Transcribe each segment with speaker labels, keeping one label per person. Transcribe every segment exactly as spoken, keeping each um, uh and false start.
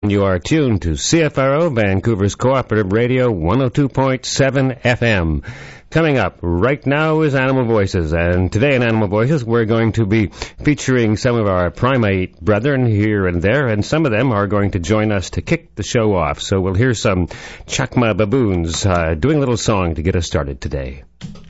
Speaker 1: and you are tuned to C F R O, Vancouver's Cooperative Radio, one oh two point seven F M. Coming up right now is Animal Voices, and today in Animal Voices we're going to be featuring some of our primate brethren here and there, and some of them are going to join us to kick the show off. So we'll hear some Chacma baboons uh, doing a little song to get us started today.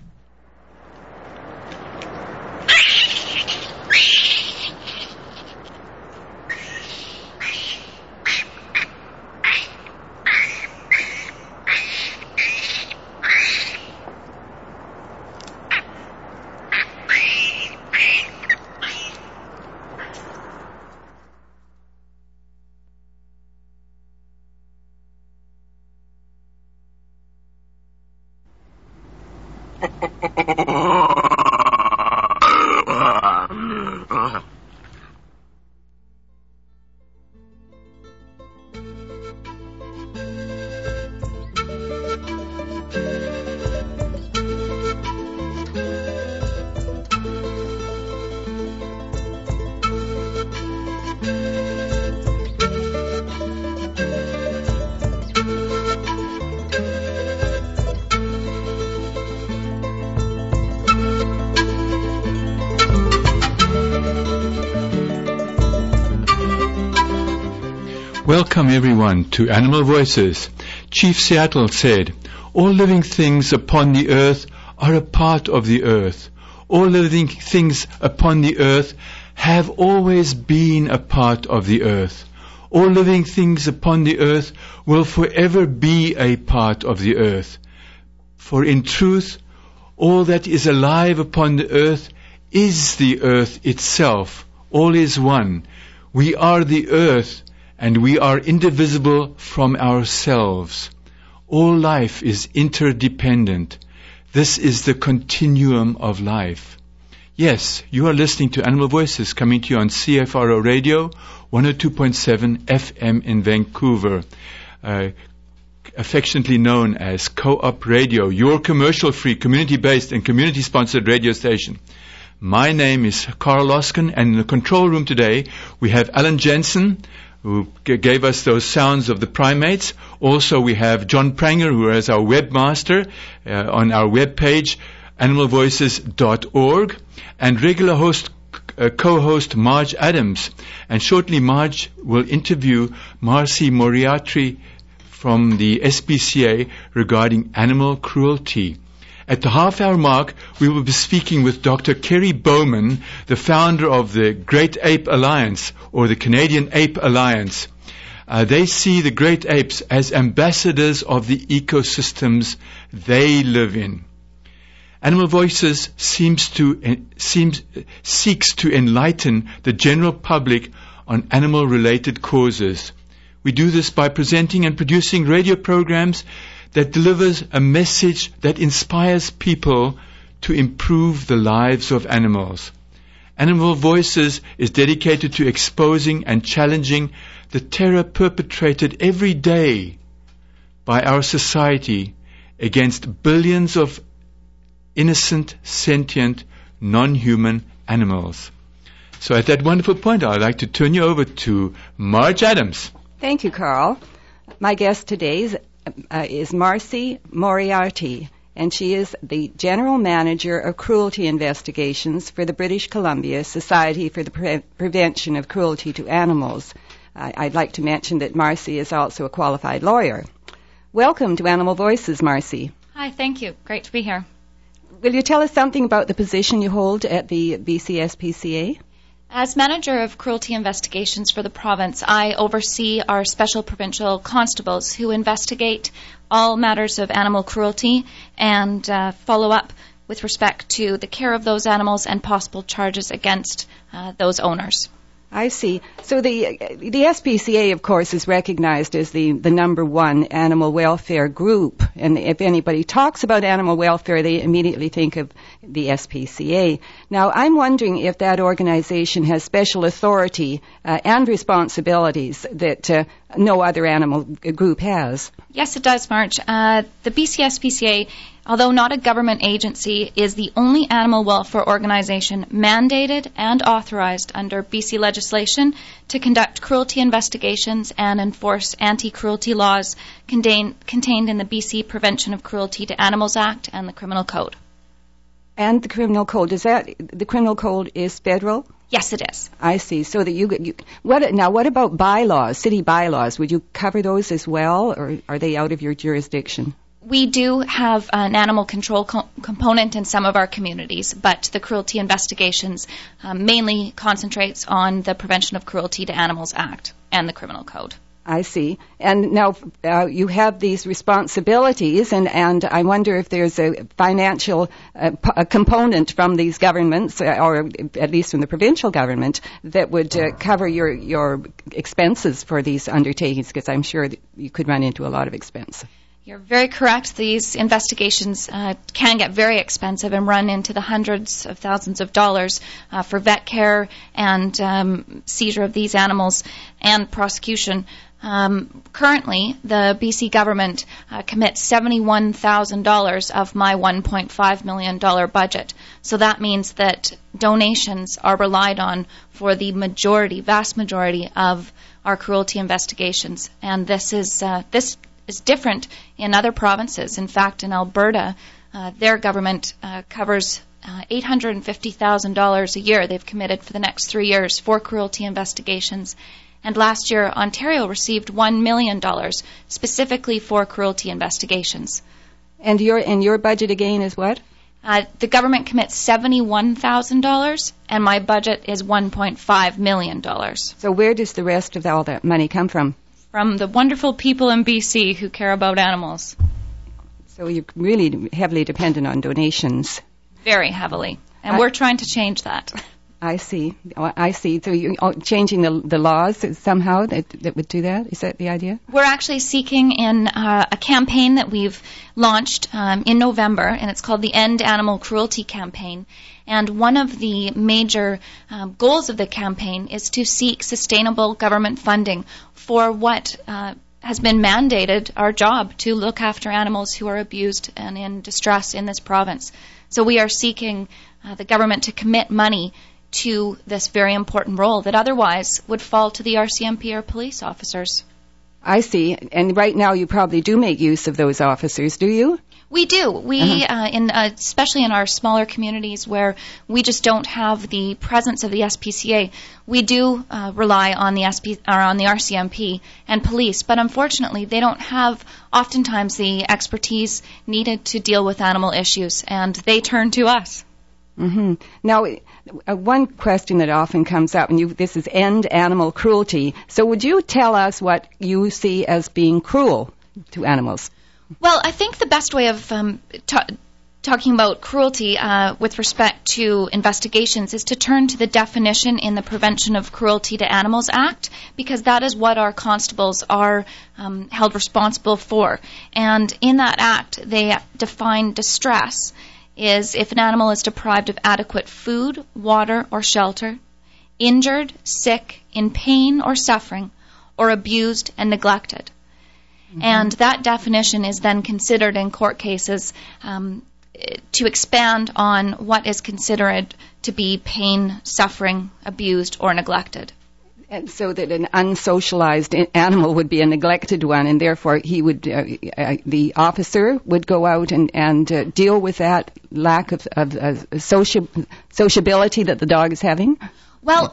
Speaker 2: Welcome everyone to Animal Voices. Chief Seattle said, all living things upon the earth are a part of the earth. All living things upon the earth have always been a part of the earth. All living things upon the earth will forever be a part of the earth. For in truth, all that is alive upon the earth is the earth itself. All is one. We are the earth, and we are indivisible from ourselves. All life is interdependent. This is the continuum of life. Yes, you are listening to Animal Voices coming to you on C F R O Radio, one oh two point seven F M in Vancouver, uh, affectionately known as Co-op Radio, your commercial-free, community-based and community-sponsored radio station. My name is Carl Loskin, and in the control room today we have Alan Jensen, who g- gave us those sounds of the primates. Also, we have John Pranger, who is our webmaster uh, on our webpage, animal voices dot org, and regular host, uh, co-host Marge Adams. And shortly, Marge will interview Marcy Moriarty from the S P C A regarding animal cruelty. At the half-hour mark, we will be speaking with Doctor Kerry Bowman, the founder of the Great Ape Alliance, or the Canadian Ape Alliance. Uh, they see the great apes as ambassadors of the ecosystems they live in. Animal Voices seems to uh, seems seeks to enlighten the general public on animal-related causes. We do this by presenting and producing radio programs that delivers a message that inspires people to improve the lives of animals. Animal Voices is dedicated to exposing and challenging the terror perpetrated every day by our society against billions of innocent, sentient, non-human animals. So at that wonderful point, I'd like to turn you over to Marge Adams.
Speaker 3: Thank you, Carl. My guest today is Uh, is Marcy Moriarty, and she is the General Manager of Cruelty Investigations for the British Columbia Society for the Pre- Prevention of Cruelty to Animals. I- I'd like to mention that Marcy is also a qualified lawyer. Welcome to Animal Voices, Marcy.
Speaker 4: Hi, thank you. Great to be here.
Speaker 3: Will you tell us something about the position you hold at the B C S P C A?
Speaker 4: As Manager of Cruelty Investigations for the province, I oversee our special provincial constables who investigate all matters of animal cruelty and uh, follow up with respect to the care of those animals and possible charges against uh, those owners.
Speaker 3: I see. So the the S P C A, of course, is recognized as the, the number one animal welfare group. And if anybody talks about animal welfare, they immediately think of the S P C A. Now, I'm wondering if that organization has special authority uh, and responsibilities that uh, no other animal group has.
Speaker 4: Yes, it does, Marge. Uh, the B C S P C A although not a government agency, is the only animal welfare organization mandated and authorized under B C legislation to conduct cruelty investigations and enforce anti-cruelty laws contain, contained in the B C Prevention of Cruelty to Animals Act and the Criminal Code.
Speaker 3: And the Criminal Code, is that, the Criminal Code is federal?
Speaker 4: Yes, it is.
Speaker 3: I see. So that you, you what now? What about bylaws, city bylaws? Would you cover those as well, or are they out of your jurisdiction?
Speaker 4: We do have an animal control co- component in some of our communities, but the cruelty investigations um, mainly concentrates on the Prevention of Cruelty to Animals Act and the Criminal Code.
Speaker 3: I see. And now uh, you have these responsibilities, and, and I wonder if there's a financial uh, p- a component from these governments, uh, or at least from the provincial government, that would uh, cover your, your expenses for these undertakings, because I'm sure that you could run into a lot of expense.
Speaker 4: You're very correct. These investigations uh, can get very expensive and run into the hundreds of thousands of dollars uh, for vet care and um, seizure of these animals and prosecution. Um, currently, the B C government uh, commits seventy-one thousand dollars of my one point five million dollars budget. So that means that donations are relied on for the majority, vast majority of our cruelty investigations. And this is uh, this is different in other provinces. In fact, in Alberta, uh, their government uh, covers uh, eight hundred fifty thousand dollars a year they've committed for the next three years for cruelty investigations. And last year, Ontario received one million dollars specifically for cruelty investigations.
Speaker 3: And your and your budget again is what?
Speaker 4: Uh, the government commits seventy-one thousand dollars, and my budget is one point five million dollars.
Speaker 3: So where does the rest of all that money come from?
Speaker 4: From the wonderful people in B C who care about animals.
Speaker 3: So you're really heavily dependent on donations.
Speaker 4: Very heavily. And
Speaker 3: I,
Speaker 4: we're trying to change that.
Speaker 3: I see. I see. So you're changing the, the laws somehow that, that would do that? Is that the idea?
Speaker 4: We're actually seeking in uh, a campaign that we've launched um, in November, and it's called the End Animal Cruelty Campaign. And one of the major um, goals of the campaign is to seek sustainable government funding for what uh, has been mandated, our job, to look after animals who are abused and in distress in this province. So we are seeking uh, the government to commit money to this very important role that otherwise would fall to the R C M P or police officers.
Speaker 3: I see. And right now you probably do make use of those officers, do you?
Speaker 4: We do. We, uh-huh. uh, in uh, especially in our smaller communities where we just don't have the presence of the S P C A, we do uh, rely on the S P or on the R C M P and police. But unfortunately, they don't have oftentimes the expertise needed to deal with animal issues, and they turn to us.
Speaker 3: Mm-hmm. Now, uh, one question that often comes up, and you, this is End Animal Cruelty. So would you tell us what you see as being cruel to animals?
Speaker 4: Well, I think the best way of um, ta- talking about cruelty uh, with respect to investigations is to turn to the definition in the Prevention of Cruelty to Animals Act, because that is what our constables are um, held responsible for. And in that act, they define distress is if an animal is deprived of adequate food, water, or shelter, injured, sick, in pain or suffering, or abused and neglected. Mm-hmm. And that definition is then considered in court cases um, to expand on what is considered to be pain, suffering, abused, or neglected.
Speaker 3: And so that an unsocialized animal would be a neglected one, and therefore he would, uh, uh, the officer would go out and, and uh, deal with that lack of, of uh, soci- sociability that the dog is having?
Speaker 4: Well,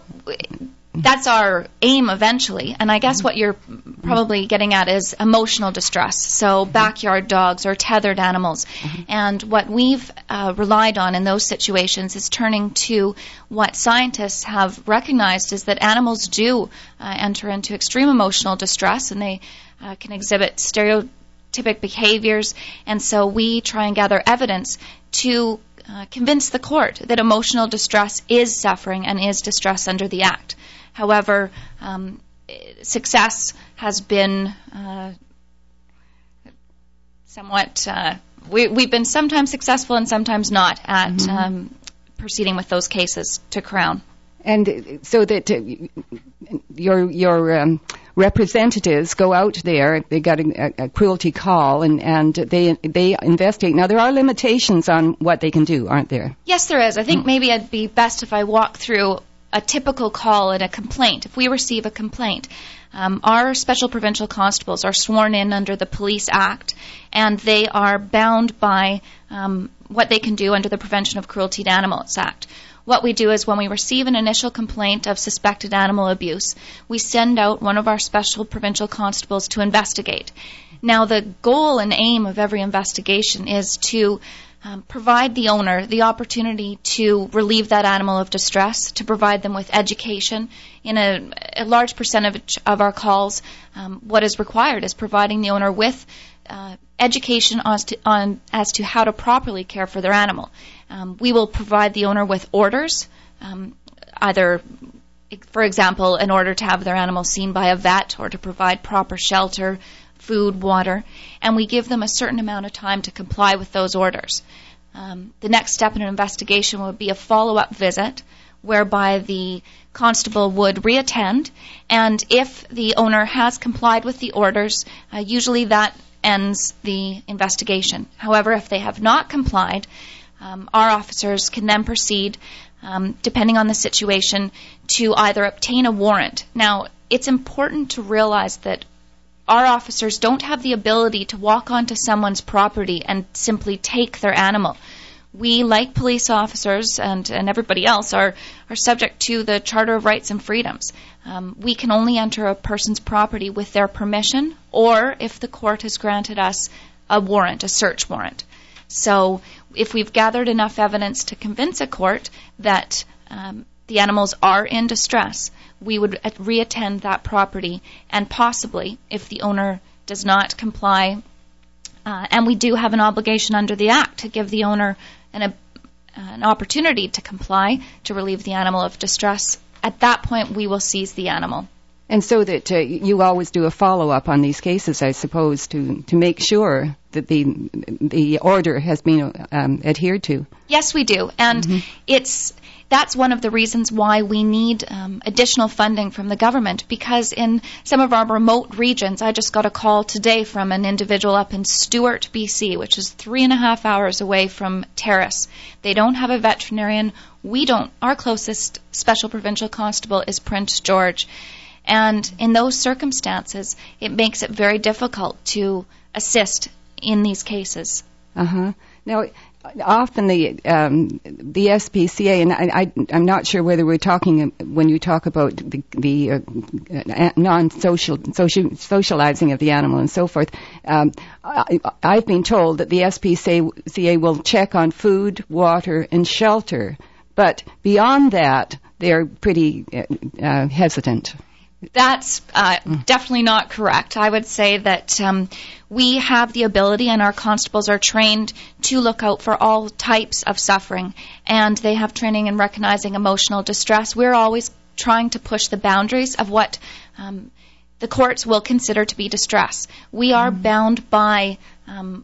Speaker 4: that's our aim eventually, and I guess what you're probably getting at is emotional distress, so backyard dogs or tethered animals. Mm-hmm. And what we've uh, relied on in those situations is turning to what scientists have recognized is that animals do uh, enter into extreme emotional distress, and they uh, can exhibit stereotypic behaviors, and so we try and gather evidence to uh, convince the court that emotional distress is suffering and is distress under the Act. However, um, success has been uh, somewhat, uh, we, we've been sometimes successful and sometimes not at mm-hmm. um, proceeding with those cases to Crown.
Speaker 3: And so that uh, your your um, representatives go out there. They got a, a cruelty call, and, and they they investigate. Now, there are limitations on what they can do, aren't there?
Speaker 4: Yes, there is. I think maybe it'd be best if I walk through a typical call and a complaint. If we receive a complaint, um, our special provincial constables are sworn in under the Police Act, and they are bound by um, what they can do under the Prevention of Cruelty to Animals Act. What we do is when we receive an initial complaint of suspected animal abuse, we send out one of our special provincial constables to investigate. Now, the goal and aim of every investigation is to um, provide the owner the opportunity to relieve that animal of distress, to provide them with education. In a, a large percentage of our calls, um, what is required is providing the owner with uh, education as to, on, as to how to properly care for their animal. Um, we will provide the owner with orders, um, either, for example, an order to have their animal seen by a vet or to provide proper shelter, food, water, and we give them a certain amount of time to comply with those orders. Um, the next step in an investigation would be a follow-up visit whereby the constable would reattend, and if the owner has complied with the orders, uh, usually that ends the investigation. However, if they have not complied, Um, our officers can then proceed, um, depending on the situation, to either obtain a warrant. Now, it's important to realize that our officers don't have the ability to walk onto someone's property and simply take their animal. We, like police officers and, and everybody else, are, are subject to the Charter of Rights and Freedoms. Um, we can only enter a person's property with their permission, or if the court has granted us a warrant, a search warrant. So if we've gathered enough evidence to convince a court that um, the animals are in distress, we would reattend that property, and possibly, if the owner does not comply, uh, and we do have an obligation under the Act to give the owner an, uh, an opportunity to comply, to relieve the animal of distress, at that point we will seize the animal.
Speaker 3: And so that uh, you always do a follow-up on these cases, I suppose, to, to make sure that the the order has been um, adhered to.
Speaker 4: Yes, we do. And mm-hmm. it's that's one of the reasons why we need um, additional funding from the government, because in some of our remote regions, I just got a call today from an individual up in Stewart, B C, which is three and a half hours away from Terrace. They don't have a veterinarian. We don't. Our closest special provincial constable is Prince George. And in those circumstances, it makes it very difficult to assist in these cases.
Speaker 3: Uh-huh. Now, often the um, the S P C A, and I, I, I'm not sure whether we're talking, when you talk about the, the uh, non-social social, socializing of the animal and so forth, um, I, I've been told that the S P C A will check on food, water, and shelter. But beyond that, they're pretty uh, hesitant.
Speaker 4: That's uh, definitely not correct. I would say that um, we have the ability, and our constables are trained to look out for all types of suffering, and they have training in recognizing emotional distress. We're always trying to push the boundaries of what um, the courts will consider to be distress. We are mm-hmm. bound by um,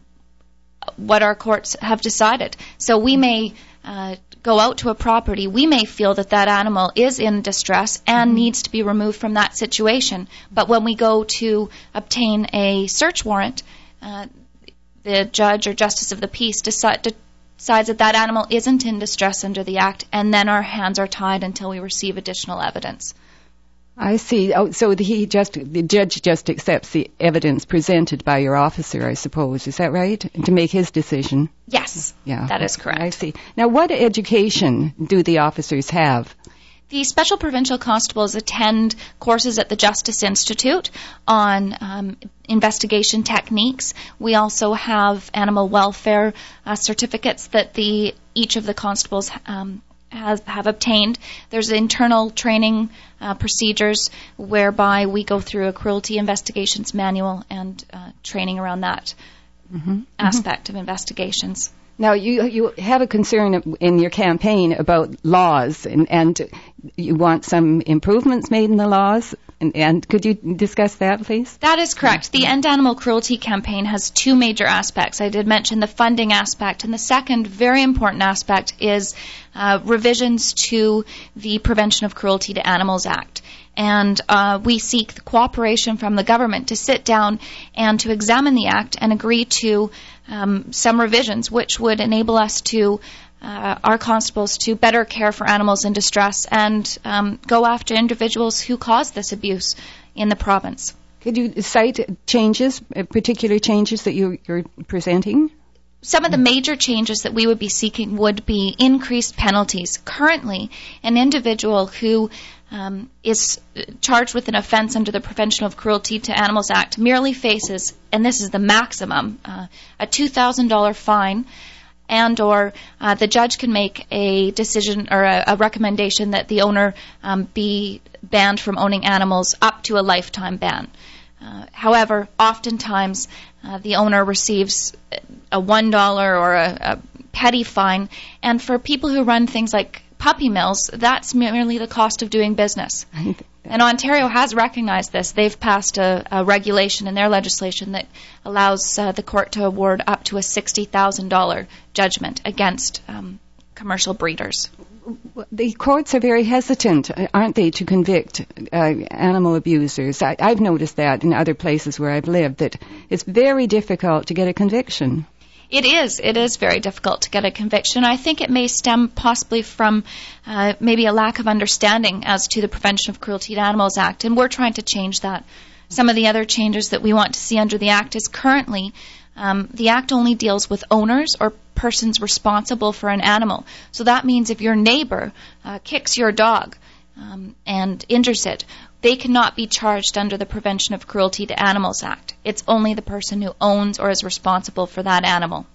Speaker 4: what our courts have decided. So we may uh, go out to a property, we may feel that that animal is in distress and mm-hmm. needs to be removed from that situation. But when we go to obtain a search warrant, uh, the judge or justice of the peace decide, decides that that animal isn't in distress under the Act, and then our hands are tied until we receive additional evidence.
Speaker 3: I see. Oh, so the, he just the judge just accepts the evidence presented by your officer, I suppose. Is that right? To make his decision?
Speaker 4: Yes. Yeah. That is correct.
Speaker 3: I see. Now, what education do the officers have?
Speaker 4: The special provincial constables attend courses at the Justice Institute on um, investigation techniques. We also have animal welfare uh, certificates that the each of the constables um, Has, have obtained. There's internal training uh, procedures whereby we go through a cruelty investigations manual and uh, training around that mm-hmm. aspect mm-hmm. of investigations.
Speaker 3: Now, you you have a concern in your campaign about laws, and, and you want some improvements made in the laws. And, and could you discuss that, please?
Speaker 4: That is correct. The End Animal Cruelty campaign has two major aspects. I did mention the funding aspect, and the second very important aspect is uh, revisions to the Prevention of Cruelty to Animals Act. And uh, we seek the cooperation from the government to sit down and to examine the Act and agree to um, some revisions which would enable us to, uh, our constables, to better care for animals in distress and um, go after individuals who cause this abuse in the province.
Speaker 3: Could you cite changes, uh, particular changes that you, you're presenting?
Speaker 4: Some of the major changes that we would be seeking would be increased penalties. Currently, an individual who um, is charged with an offense under the Prevention of Cruelty to Animals Act merely faces, and this is the maximum, uh, a two thousand dollars fine, and or uh, the judge can make a decision or a, a recommendation that the owner um, be banned from owning animals up to a lifetime ban. Uh, however, oftentimes uh, the owner receives a one dollar or a, a petty fine, and for people who run things like puppy mills, that's merely the cost of doing business. And Ontario has recognized this. They've passed a, a regulation in their legislation that allows uh, the court to award up to a sixty thousand dollars judgment against um, commercial breeders.
Speaker 3: The courts are very hesitant, aren't they, to convict uh, animal abusers? I, I've noticed that in other places where I've lived, that it's very difficult to get a conviction.
Speaker 4: It is. It is very difficult to get a conviction. I think it may stem possibly from uh, maybe a lack of understanding as to the Prevention of Cruelty to Animals Act, and we're trying to change that. Some of the other changes that we want to see under the Act is currently um, the Act only deals with owners or persons responsible for an animal. So that means if your neighbor uh, kicks your dog um, and injures it, they cannot be charged under the Prevention of Cruelty to Animals Act. It's only the person who owns or is responsible for that animal.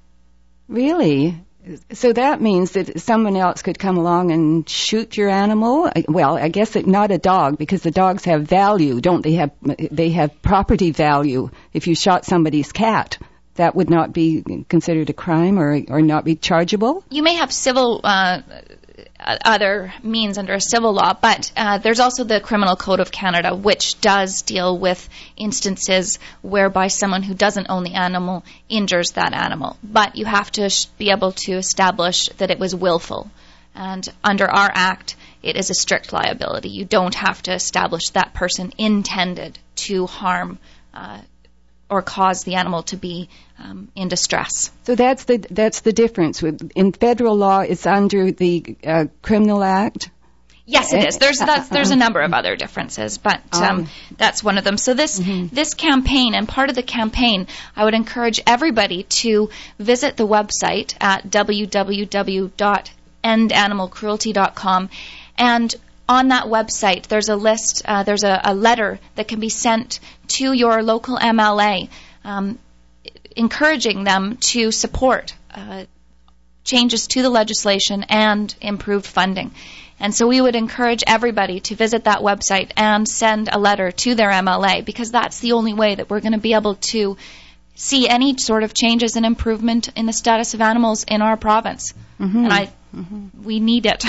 Speaker 3: Really? So that means that someone else could come along and shoot your animal? Well, I guess it, not a dog, because the dogs have value, don't they? Have they have property value. If you shot somebody's cat, that would not be considered a crime or or not be chargeable?
Speaker 4: You may have civil uh, other means under a civil law, but uh, there's also the Criminal Code of Canada, which does deal with instances whereby someone who doesn't own the animal injures that animal. But you have to sh- be able to establish that it was willful. And under our Act, it is a strict liability. You don't have to establish that person intended to harm uh, or cause the animal to be um, in distress.
Speaker 3: So that's the that's the difference. In federal law, it's under the uh, Criminal Act?
Speaker 4: Yes, it is. There's that's, there's a number of other differences, but um, um, that's one of them. So this mm-hmm. this campaign, and part of the campaign, I would encourage everybody to visit the website at w w w dot end animal cruelty dot com, and on that website, there's a list, uh, there's a, a letter that can be sent to your local M L A, um, encouraging them to support uh, changes to the legislation and improved funding. And so we would encourage everybody to visit that website and send a letter to their M L A, because that's the only way that we're going to be able to see any sort of changes and improvement in the status of animals in our province. Mm-hmm. And I Mm-hmm. we need it.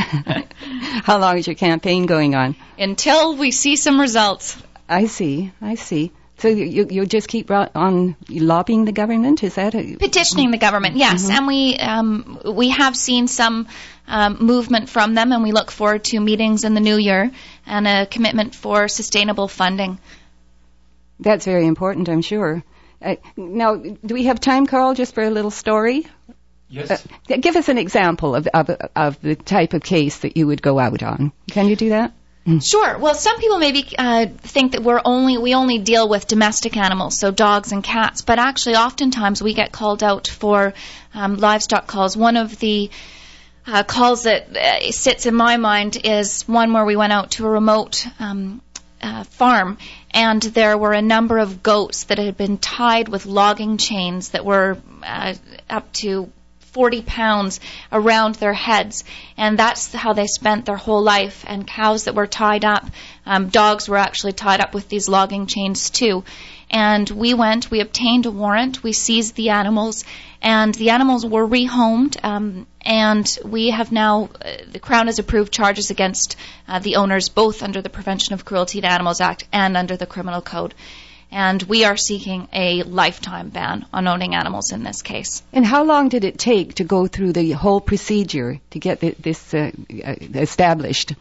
Speaker 3: How long is your campaign going on?
Speaker 4: Until we see some results.
Speaker 3: I see, I see. So you you just keep on lobbying the government? Is that a...
Speaker 4: Petitioning the government, yes. Mm-hmm. And we um, we have seen some um, movement from them, and we look forward to meetings in the new year and a commitment for sustainable funding.
Speaker 3: That's very important, I'm sure. Uh, now, do we have time, Carl, just for a little story?
Speaker 2: Yes.
Speaker 3: Uh, give us an example of, of of the type of case that you would go out on. Can you do that?
Speaker 4: Sure. Well, some people maybe uh, think that we're only we only deal with domestic animals, so dogs and cats. But actually, oftentimes we get called out for um, livestock calls. One of the uh, calls that uh, sits in my mind is one where we went out to a remote um, uh, farm, and there were a number of goats that had been tied with logging chains that were uh, up to forty pounds around their heads, and that's how they spent their whole life. And cows that were tied up, um, dogs were actually tied up with these logging chains too. And we went, we obtained a warrant, we seized the animals, and the animals were rehomed, um, and we have now, uh, the Crown has approved charges against uh, the owners, both under the Prevention of Cruelty to Animals Act and under the Criminal Code. And we are seeking a lifetime ban on owning animals in this case.
Speaker 3: And how long did it take to go through the whole procedure to get the, this uh, established?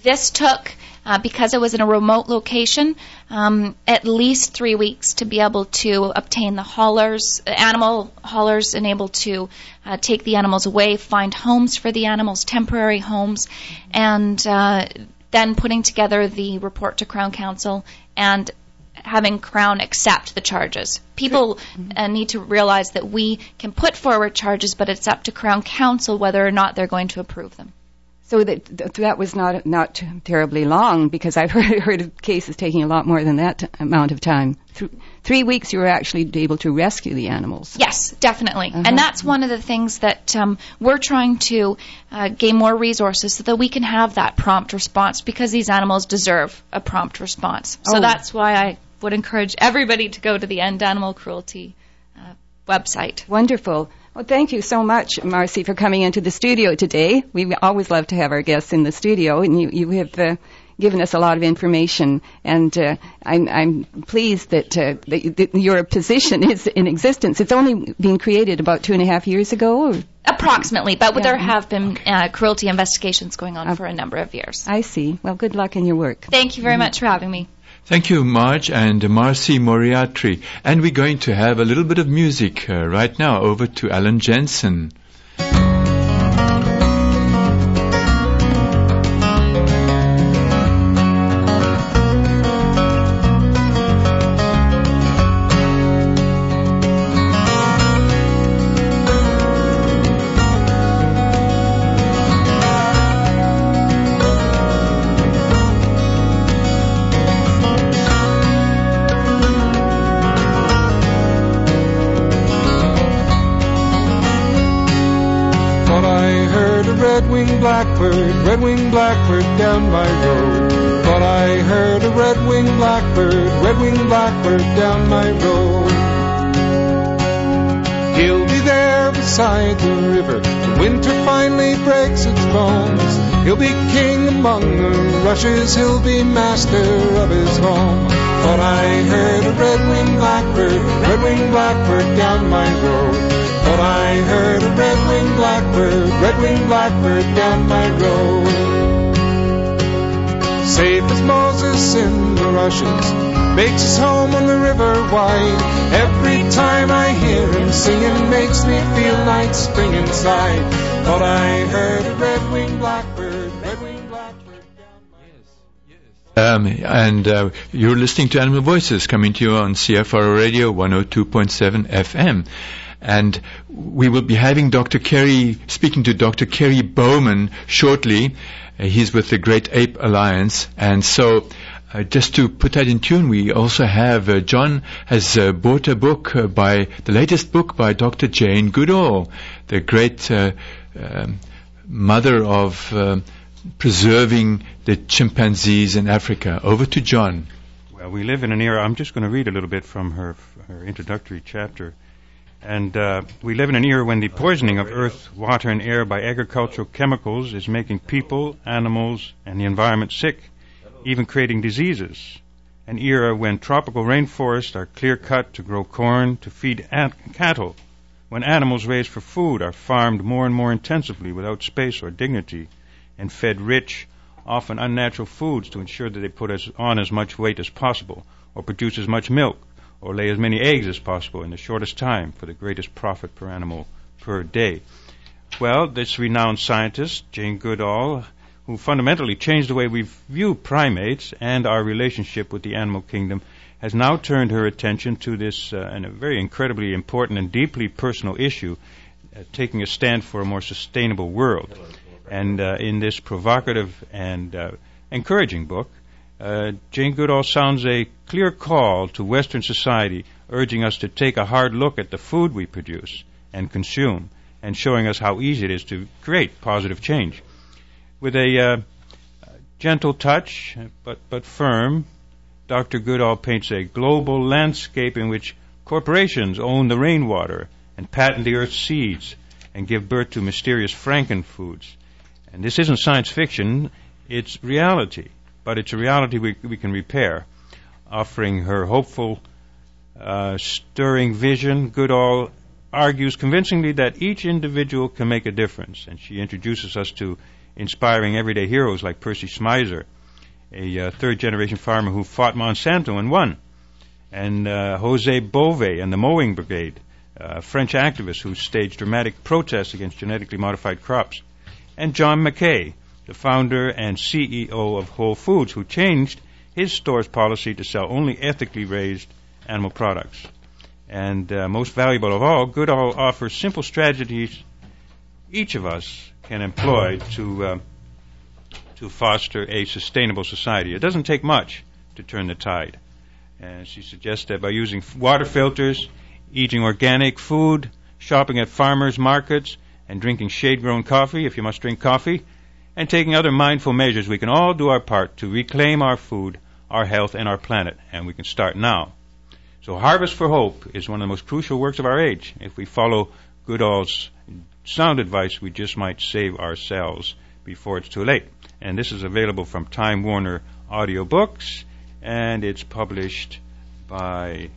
Speaker 4: This took, uh, because it was in a remote location, um, at least three weeks to be able to obtain the haulers, animal haulers, and able to uh, take the animals away, find homes for the animals, temporary homes, and uh, then putting together the report to Crown Council and having Crown accept the charges. People uh, need to realize that we can put forward charges, but it's up to Crown Council whether or not they're going to approve them.
Speaker 3: So that that was not not terribly long, because I've heard, heard of cases taking a lot more than that t- amount of time. Th- three weeks you were actually able to rescue the animals.
Speaker 4: Yes, definitely.
Speaker 3: Uh-huh.
Speaker 4: And that's one of the things that um, we're trying to uh, gain more resources so that we can have that prompt response, because these animals deserve a prompt response. So
Speaker 3: Oh.
Speaker 4: that's why I would encourage everybody to go to the End Animal Cruelty uh, website.
Speaker 3: Wonderful. Well, thank you so much, Marcy, for coming into the studio today. We always love to have our guests in the studio, and you, you have uh, given us a lot of information. And uh, I'm, I'm pleased that, uh, that, that your position is in existence. It's only been created about two and a half years ago? Or?
Speaker 4: Approximately, but
Speaker 3: Yeah.
Speaker 4: there have been uh, cruelty investigations going on uh, for a number of years.
Speaker 3: I see. Well, good luck in your work.
Speaker 4: Thank you very much for having me.
Speaker 2: Thank you, Marge and Marcy Moriarty. And we're going to have a little bit of music uh, right now. Over to Alan Jensen.
Speaker 5: red-winged blackbird, red-winged blackbird down my road. Thought I heard a red-winged blackbird, red-winged blackbird down my road. He'll be there beside the river till winter finally breaks its bones. He'll be king among the rushes, he'll be master of his home. Thought I heard a red-winged blackbird, red-winged blackbird down my road. Thought I heard a red-winged blackbird, red-winged blackbird down my road. Safe as Moses in the rushes, makes his home on the river wide. Every time I hear him singing, makes me feel like spring inside. Thought I heard a red-winged blackbird, red-winged blackbird down my road.
Speaker 2: Um, and uh, you're listening to Animal Voices, coming to you on C F R O Radio one oh two point seven F M. And we will be having Doctor Kerry, speaking to Doctor Kerry Bowman shortly. Uh, he's with the Great Ape Alliance. And so, uh, just to put that in tune, we also have, uh, John has uh, bought a book uh, by, the latest book by Doctor Jane Goodall, the great uh, um, mother of uh, preserving the chimpanzees in Africa. Over to John.
Speaker 6: Well, we live in an era, I'm just going to read a little bit from her, her introductory chapter. And uh, we live in an era when the poisoning of earth, water, and air by agricultural chemicals is making people, animals, and the environment sick, even creating diseases. An era when tropical rainforests are clear-cut to grow corn to feed at- cattle, when animals raised for food are farmed more and more intensively without space or dignity, and fed rich, often unnatural foods to ensure that they put as, on as much weight as possible, or produce as much milk, or lay as many eggs as possible in the shortest time for the greatest profit per animal per day. Well, this renowned scientist, Jane Goodall, who fundamentally changed the way we view primates and our relationship with the animal kingdom, has now turned her attention to this uh, and a very incredibly important and deeply personal issue, uh, taking a stand for a more sustainable world. And uh, in this provocative and uh, encouraging book, Uh, Jane Goodall sounds a clear call to Western society, urging us to take a hard look at the food we produce and consume, and showing us how easy it is to create positive change. With a uh, gentle touch, but, but firm, Doctor Goodall paints a global landscape in which corporations own the rainwater and patent the earth's seeds and give birth to mysterious frankenfoods. And this isn't science fiction, it's reality. But it's a reality we, we can repair. Offering her hopeful, uh, stirring vision, Goodall argues convincingly that each individual can make a difference, and she introduces us to inspiring everyday heroes like Percy Smyser, a uh, third-generation farmer who fought Monsanto and won, and uh, Jose Bove and the Mowing Brigade, a French activist who staged dramatic protests against genetically modified crops, and John McKay, the founder and C E O of Whole Foods, who changed his store's policy to sell only ethically raised animal products. And uh, most valuable of all, Goodall offers simple strategies each of us can employ to uh, to foster a sustainable society. It doesn't take much to turn the tide. And she suggests that by using water filters, eating organic food, shopping at farmers' markets, and drinking shade-grown coffee, if you must drink coffee, and taking other mindful measures, we can all do our part to reclaim our food, our health, and our planet. And we can start now. So Harvest for Hope is one of the most crucial works of our age. If we follow Goodall's sound advice, we just might save ourselves before it's too late. And this is available from Time Warner Audiobooks, and it's published by,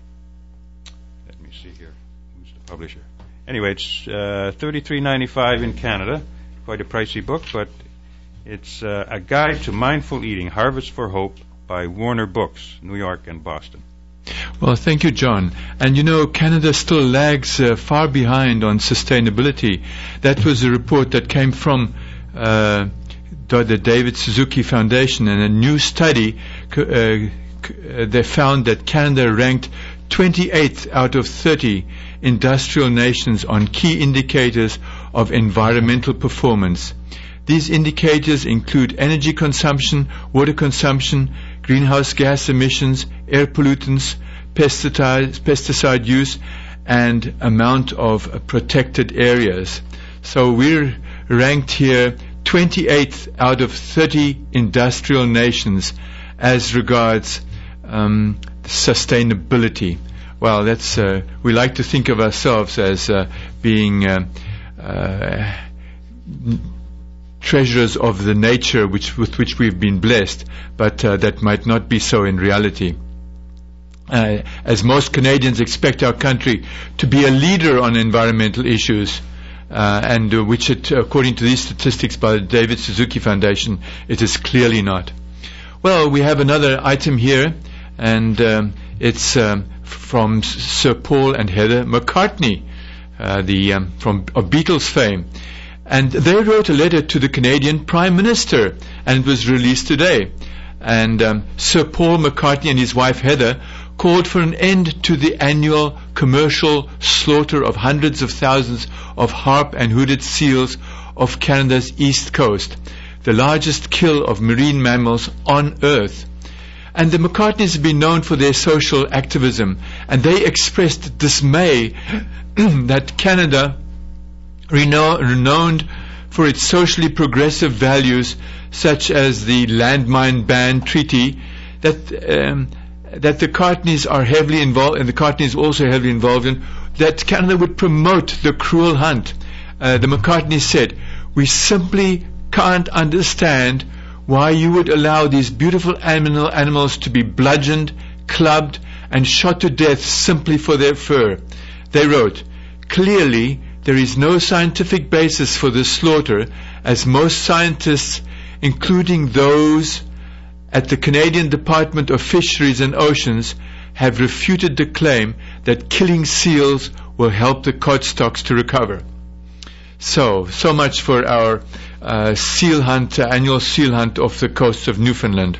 Speaker 6: let me see here, who's the publisher? Anyway, it's uh, thirty-three ninety-five in Canada, quite a pricey book, but it's uh, A Guide to Mindful Eating, Harvest for Hope by Warner Books, New York and Boston.
Speaker 2: Well, thank you, John. And you know, Canada still lags uh, far behind on sustainability. That was a report that came from uh, the David Suzuki Foundation, and a new study, uh, they found that Canada ranked twenty-eighth out of thirty industrial nations on key indicators of environmental performance. These indicators include energy consumption, water consumption, greenhouse gas emissions, air pollutants, pesticide, pesticide use, and amount of protected areas. So we're ranked here twenty-eighth out of thirty industrial nations as regards um, sustainability. Well, that's uh, we like to think of ourselves as uh, being uh, uh, treasures of the nature which with which we've been blessed, but uh, that might not be so in reality. Uh, as most Canadians expect our country to be a leader on environmental issues, uh, and uh, which, it, according to these statistics by the David Suzuki Foundation, it is clearly not. Well, we have another item here, and um, it's um, from Sir Paul and Heather McCartney, uh, the um, from of Beatles fame. And they wrote a letter to the Canadian Prime Minister, and it was released today. And um, Sir Paul McCartney and his wife Heather called for an end to the annual commercial slaughter of hundreds of thousands of harp and hooded seals off Canada's east coast, the largest kill of marine mammals on Earth. And the McCartneys have been known for their social activism, and they expressed dismay that Canada, reno- renowned for its socially progressive values, such as the landmine ban treaty, that um, that the Cartneys are heavily involved, and the Cartneys also heavily involved in, that Canada would promote the cruel hunt. Uh, the McCartneys said, "We simply can't understand why you would allow these beautiful animal animals to be bludgeoned, clubbed, and shot to death simply for their fur." They wrote, "Clearly, there is no scientific basis for this slaughter, as most scientists, including those at the Canadian Department of Fisheries and Oceans, have refuted the claim that killing seals will help the cod stocks to recover." So, so much for our uh, seal hunt, uh, annual seal hunt off the coast of Newfoundland.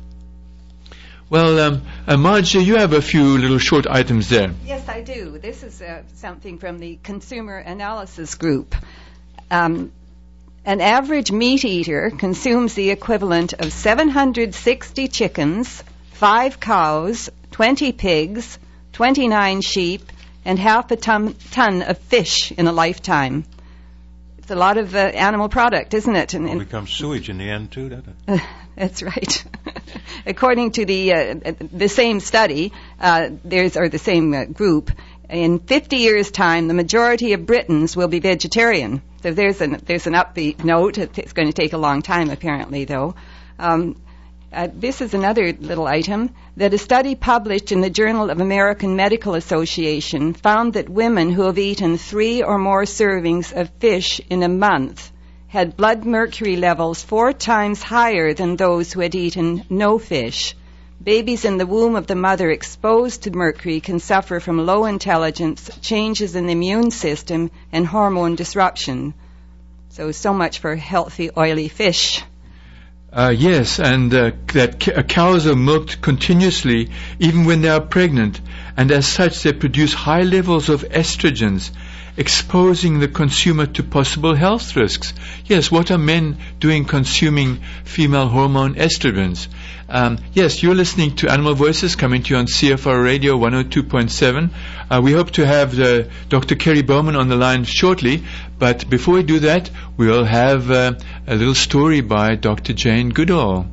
Speaker 2: Well, um, uh, Marge, you have a few little short items there.
Speaker 3: Yes, I do. This is uh, something from the Consumer Analysis Group. Um, an average meat eater consumes the equivalent of seven hundred sixty chickens, five cows, twenty pigs, twenty-nine sheep, and half a ton, ton of fish in a lifetime. It's a lot of uh, animal product, isn't it? And,
Speaker 6: It becomes sewage in the end, too, doesn't it?
Speaker 3: Uh, that's right. According to the uh, the same study, uh, there's or the same uh, group, in fifty years' time, the majority of Britons will be vegetarian. So there's an there's an upbeat note. It's going to take a long time, apparently, though. Um, uh, this is another little item that a study published in the Journal of American Medical Association found that women who have eaten three or more servings of fish in a month had blood mercury levels four times higher than those who had eaten no fish. Babies in the womb of the mother exposed to mercury can suffer from low intelligence, changes in the immune system, and hormone disruption. So, so much for healthy, oily fish.
Speaker 2: Uh, yes, and uh, that c- cows are milked continuously even when they are pregnant, and as such they produce high levels of estrogens, exposing the consumer to possible health risks. Yes, what are men doing consuming female hormone estrogens? Um, yes, you're listening to Animal Voices coming to you on C F R Radio one oh two point seven. Uh, we hope to have uh, Doctor Kerry Bowman on the line shortly, but before we do that, we'll have uh, a little story by Doctor Jane Goodall.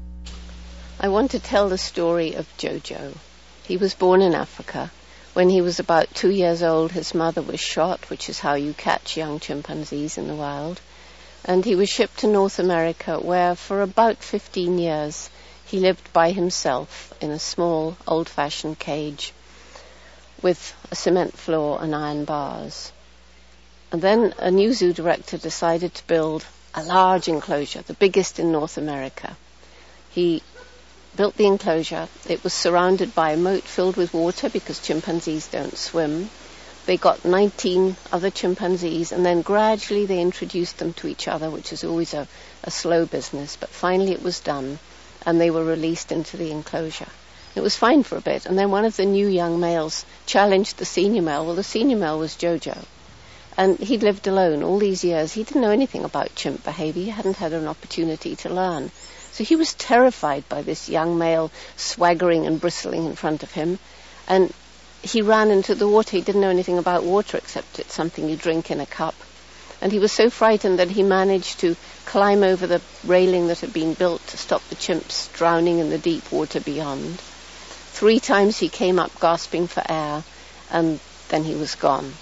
Speaker 7: I want to tell the story of Jojo. He was born in Africa. When he was about two years old, his mother was shot, which is how you catch young chimpanzees in the wild, and he was shipped to North America, where for about fifteen years he lived by himself in a small, old-fashioned cage with a cement floor and iron bars. And then a new zoo director decided to build a large enclosure, the biggest in North America. He built the enclosure. It was surrounded by a moat filled with water because chimpanzees don't swim. They got nineteen other chimpanzees, and then gradually they introduced them to each other, which is always a, a slow business. But finally it was done, and they were released into the enclosure. It was fine for a bit, and then one of the new young males challenged the senior male. Well, the senior male was Jojo, and he'd lived alone all these years. He didn't know anything about chimp behavior. He hadn't had an opportunity to learn. So he was terrified by this young male swaggering and bristling in front of him, and he ran into the water. He didn't know anything about water except it's something you drink in a cup. And he was so frightened that he managed to climb over the railing that had been built to stop the chimps drowning in the deep water beyond. Three times he came up gasping for air, and then he was gone.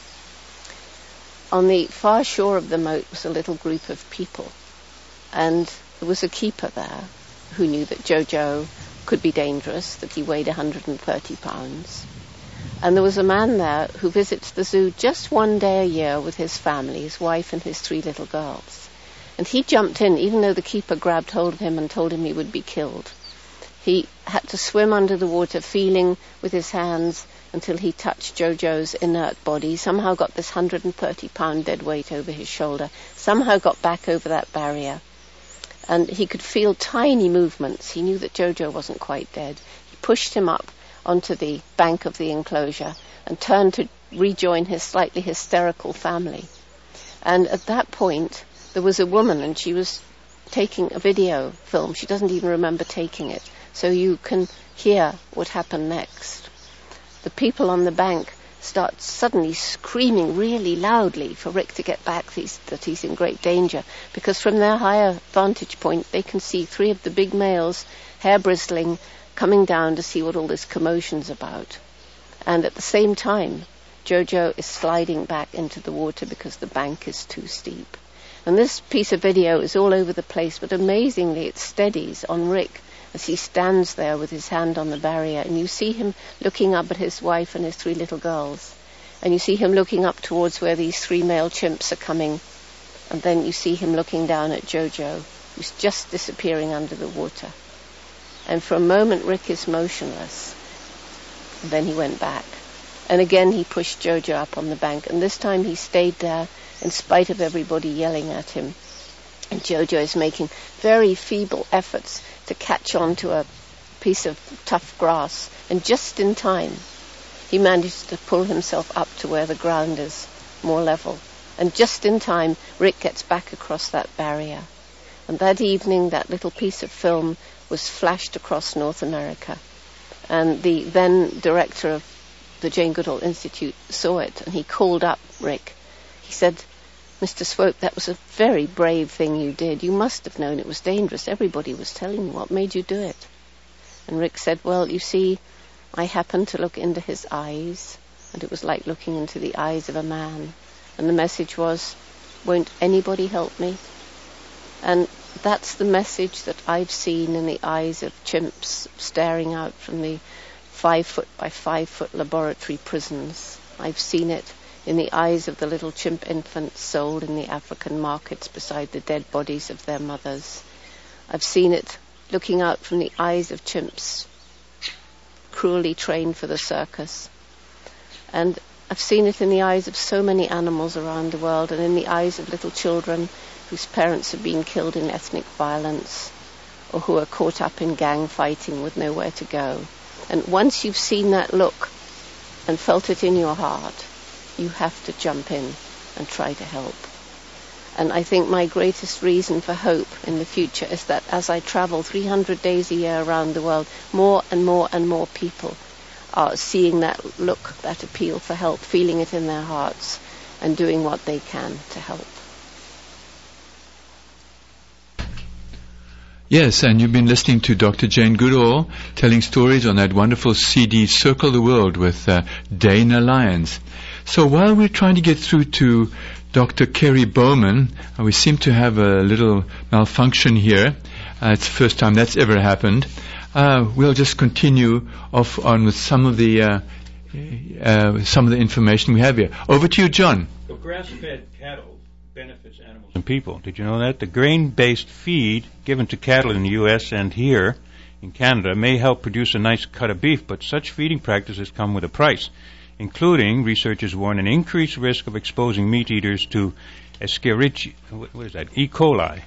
Speaker 7: On the far shore of the moat was a little group of people, and there was a keeper there who knew that Jojo could be dangerous, that he weighed one hundred thirty pounds. And there was a man there who visits the zoo just one day a year with his family, his wife and his three little girls. And he jumped in, even though the keeper grabbed hold of him and told him he would be killed. He had to swim under the water, feeling with his hands until he touched Jojo's inert body, somehow got this one hundred thirty pound dead weight over his shoulder, somehow got back over that barrier. And he could feel tiny movements. He knew that Jojo wasn't quite dead. He pushed him up onto the bank of the enclosure and turned to rejoin his slightly hysterical family. And at that point, there was a woman, and she was taking a video film. She doesn't even remember taking it. So you can hear what happened next. The people on the bank start suddenly screaming really loudly for Rick to get back, he's, that he's in great danger, because from their higher vantage point, they can see three of the big males, hair bristling, coming down to see what all this commotion's about. And at the same time, Jojo is sliding back into the water because the bank is too steep. And this piece of video is all over the place, but amazingly it steadies on Rick as he stands there with his hand on the barrier, and you see him looking up at his wife and his three little girls, and you see him looking up towards where these three male chimps are coming, and then you see him looking down at Jojo, who's just disappearing under the water. And for a moment Rick is motionless, and then he went back, and again he pushed Jojo up on the bank, and this time he stayed there in spite of everybody yelling at him. And Jojo is making very feeble efforts to catch on to a piece of tough grass, and just in time he managed to pull himself up to where the ground is more level, and just in time Rick gets back across that barrier. And that evening that little piece of film was flashed across North America, and the then director of the Jane Goodall Institute saw it, and he called up Rick. He said, "Mister Swope, that was a very brave thing you did. You must have known it was dangerous. Everybody was telling you. What made you do it?" And Rick said, "Well, you see, I happened to look into his eyes, and it was like looking into the eyes of a man. And the message was, won't anybody help me?" And that's the message that I've seen in the eyes of chimps staring out from the five foot by five foot laboratory prisons. I've seen it in the eyes of the little chimp infants sold in the African markets beside the dead bodies of their mothers. I've seen it looking out from the eyes of chimps cruelly trained for the circus. And I've seen it in the eyes of so many animals around the world, and in the eyes of little children whose parents have been killed in ethnic violence, or who are caught up in gang fighting with nowhere to go. And once you've seen that look and felt it in your heart, you have to jump in and try to help. And I think my greatest reason for hope in the future is that as I travel three hundred days a year around the world, more and more and more people are seeing that look, that appeal for help, feeling it in their hearts, and doing what they can to help.
Speaker 2: Yes, and you've been listening to Doctor Jane Goodall telling stories on that wonderful C D, Circle the World, with uh, Dana Lyons. So while we're trying to get through to Doctor Kerry Bowman, uh, we seem to have a little malfunction here. Uh, it's the first time that's ever happened. Uh, we'll just continue off on with some of the uh, uh, some of the information we have here. Over to you, John.
Speaker 6: So grass-fed cattle benefits animals and people. Did you know that? The grain-based feed given to cattle in the U S and here in Canada may help produce a nice cut of beef, but such feeding practices come with a price, including, researchers warn, an increased risk of exposing meat eaters to Escherichia, what is that, E. coli,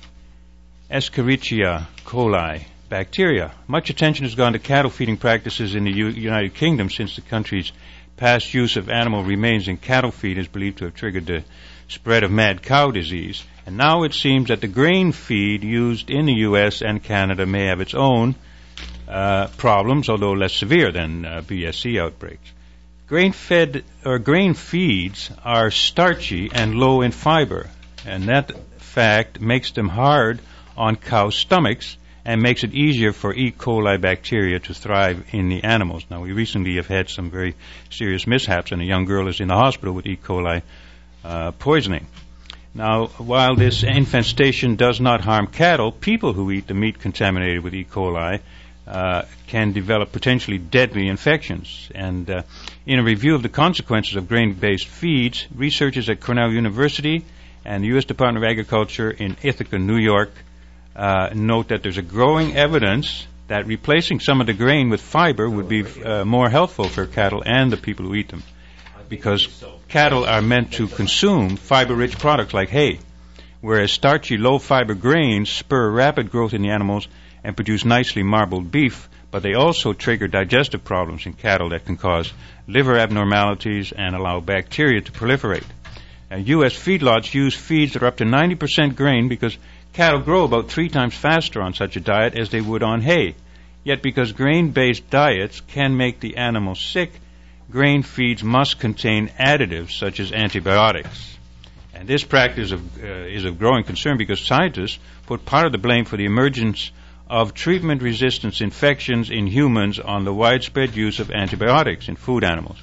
Speaker 6: Escherichia coli bacteria. Much attention has gone to cattle feeding practices in the U- United Kingdom since the country's past use of animal remains in cattle feed is believed to have triggered the spread of mad cow disease. And now it seems that the grain feed used in the U S and Canada may have its own uh, problems, although less severe than uh, B S E outbreaks. Grain-fed or grain feeds are starchy and low in fiber, and that fact makes them hard on cow stomachs and makes it easier for E. coli bacteria to thrive in the animals. Now, we recently have had some very serious mishaps, and a young girl is in the hospital with E. coli uh, poisoning. Now, while this infestation does not harm cattle, people who eat the meat contaminated with E. coli uh, can develop potentially deadly infections. And uh, in a review of the consequences of grain-based feeds, researchers at Cornell University and the U S Department of Agriculture in Ithaca, New York, uh, note that there's a growing evidence that replacing some of the grain with fiber would be uh, more helpful for cattle and the people who eat them, because cattle are meant to consume fiber-rich products like hay, whereas starchy, low-fiber grains spur rapid growth in the animals and produce nicely marbled beef, but they also trigger digestive problems in cattle that can cause liver abnormalities and allow bacteria to proliferate. Now, U S feedlots use feeds that are up to ninety percent grain because cattle grow about three times faster on such a diet as they would on hay. Yet because grain-based diets can make the animals sick, grain feeds must contain additives such as antibiotics. And this practice of, uh, is of growing concern because scientists put part of the blame for the emergence of treatment-resistant infections in humans on the widespread use of antibiotics in food animals.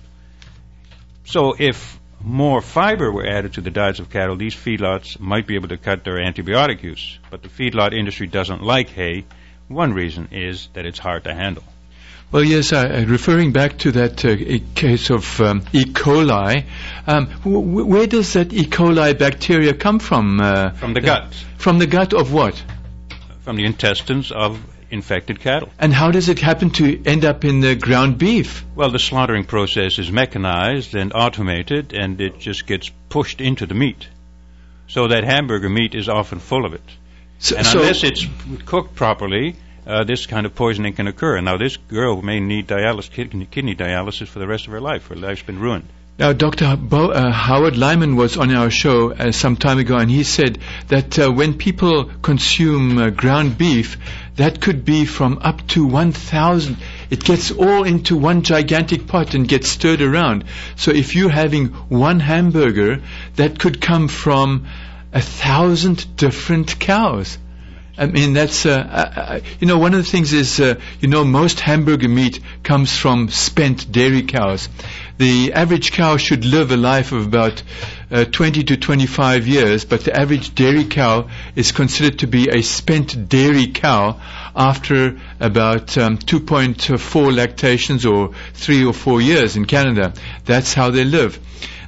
Speaker 6: So if more fiber were added to the diets of cattle, these feedlots might be able to cut their antibiotic use. But the feedlot industry doesn't like hay. One reason is that it's hard to handle.
Speaker 2: Well, yes, uh, referring back to that uh, case of um, E. coli, um, w- where does that E. coli bacteria come from? Uh,
Speaker 6: From the gut.
Speaker 2: From the gut of what?
Speaker 6: From the intestines of infected cattle.
Speaker 2: And how does it happen to end up in the ground beef?
Speaker 6: Well, the slaughtering process is mechanized and automated, and it just gets pushed into the meat. So that hamburger meat is often full of it. So, and unless so it's cooked properly, uh, this kind of poisoning can occur. And now this girl may need dialysis, kidney, kidney dialysis for the rest of her life. Her life's been ruined.
Speaker 2: Now, Doctor Bo- uh, Howard Lyman was on our show uh, some time ago, and he said that uh, when people consume uh, ground beef, that could be from up to one thousand. It gets all into one gigantic pot and gets stirred around. So if you're having one hamburger, that could come from a thousand different cows. I mean, that's, uh, uh, you know, one of the things is, uh, you know, most hamburger meat comes from spent dairy cows. The average cow should live a life of about uh, twenty to twenty-five years, but the average dairy cow is considered to be a spent dairy cow after about um, two point four lactations or three or four years in Canada. That's how they live.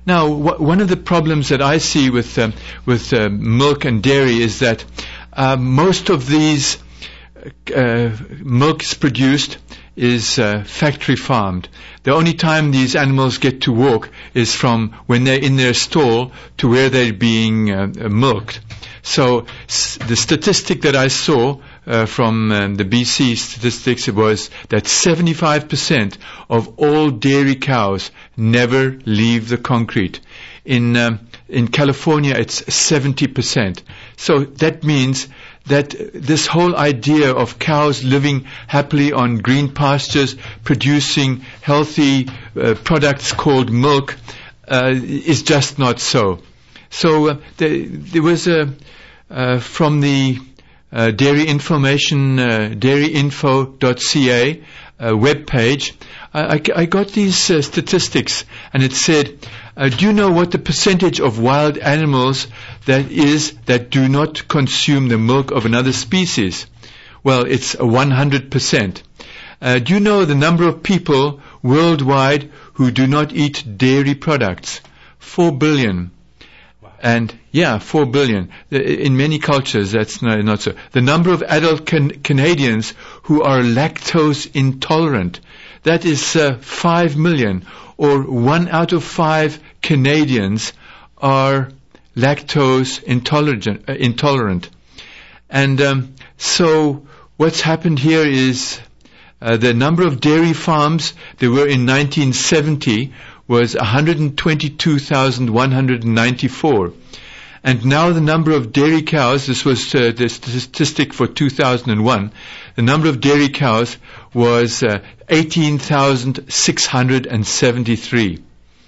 Speaker 2: Now, wh- one of the problems that I see with um, with uh, milk and dairy is that uh, most of these uh, milk is produced is uh, factory farmed. The only time these animals get to walk is from when they're in their stall to where they're being uh, milked. So s- the statistic that I saw uh, from um, the B C statistics was that seventy-five percent of all dairy cows never leave the concrete. In um, in California, it's seventy percent. So that means that this whole idea of cows living happily on green pastures, producing healthy uh, products called milk, uh, is just not so. So uh, there, there was a uh, from the uh, Dairy Information, uh, dairy info dot c a uh, web page. I, I, I got these uh, statistics, and it said, uh, do you know what the percentage of wild animals that is that do not consume the milk of another species? Well, it's one hundred percent. Uh, do you know the number of people worldwide who do not eat dairy products? Four billion. And yeah, four billion. In many cultures, that's not, not so. The number of adult can- Canadians who are lactose intolerant, that is uh, five million, or one out of five Canadians are lactose intolerant. Uh, intolerant. And um, so what's happened here is uh, the number of dairy farms there were in nineteen seventy was one hundred twenty-two thousand one hundred ninety-four. And now the number of dairy cows, this was uh, the statistic for two thousand one, the number of dairy cows was uh, eighteen thousand six hundred seventy-three.